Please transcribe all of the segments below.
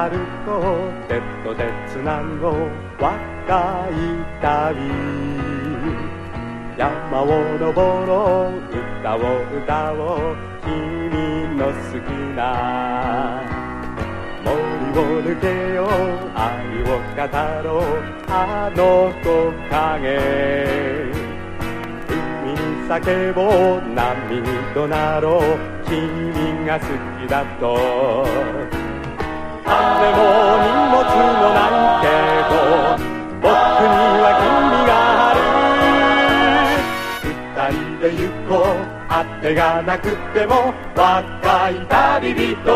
歩こう手と手つなごう若い旅、山を登ろう歌を歌おう君の好きな森を抜けよう愛を語ろうあの木陰、海に叫ぼう波に怒鳴ろう君が好きだと、金も荷物もないけど僕には君がある、二人で行こう当てがなくても若い旅人、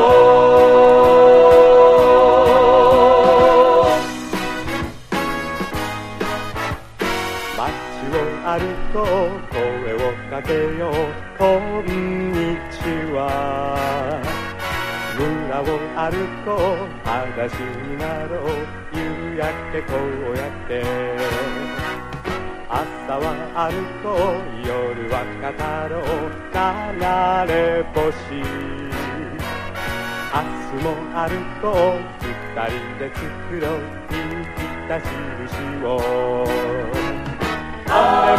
街を歩こう声をかけようこんにちは、村を歩こう裸足になろう夕焼けこうやって、朝は歩こう夜は語ろう流れ星、明日も歩こう二人で作ろう生きた印を。